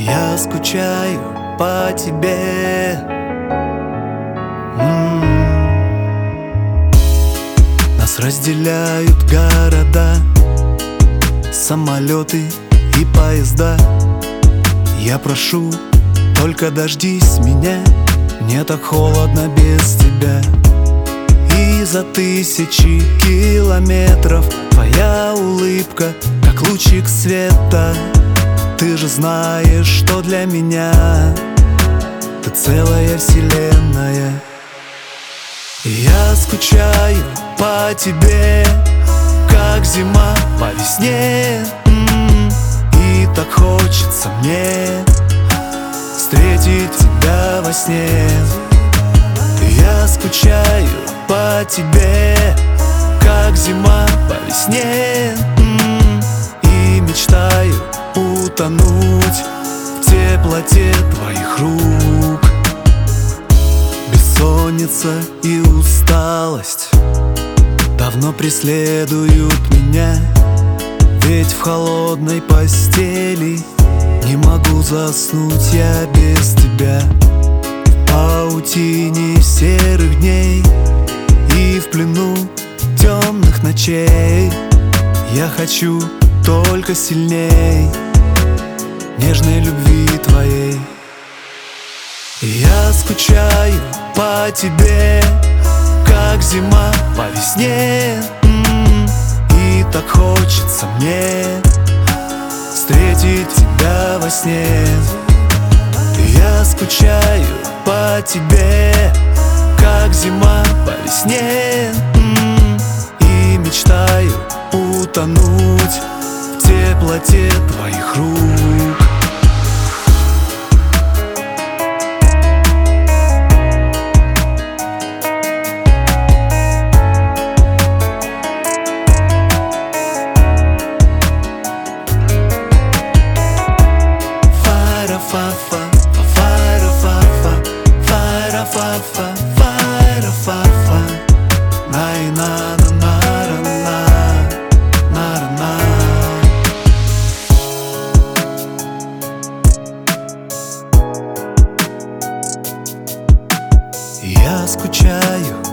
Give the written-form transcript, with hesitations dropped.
Я скучаю по тебе. Нас разделяют города, самолеты и поезда. Я прошу, только дождись меня, мне так холодно без тебя. И за тысячи километров твоя улыбка, как лучик света. Ты же знаешь, что для меня ты целая вселенная. Я скучаю по тебе, как зима по весне. И так хочется мне встретить тебя во сне. Я скучаю по тебе, как зима по весне. И мечтаю утонуть в теплоте твоих рук. Бессонница и усталость давно преследуют меня, ведь в холодной постели не могу заснуть я без тебя. В паутине серых дней и в плену темных ночей я хочу только сильней нежной любви твоей. Я скучаю по тебе, как зима по весне. И так хочется мне встретить тебя во сне. Я скучаю по тебе, как зима по весне. И мечтаю утонуть в теплоте твоих рук. Я скучаю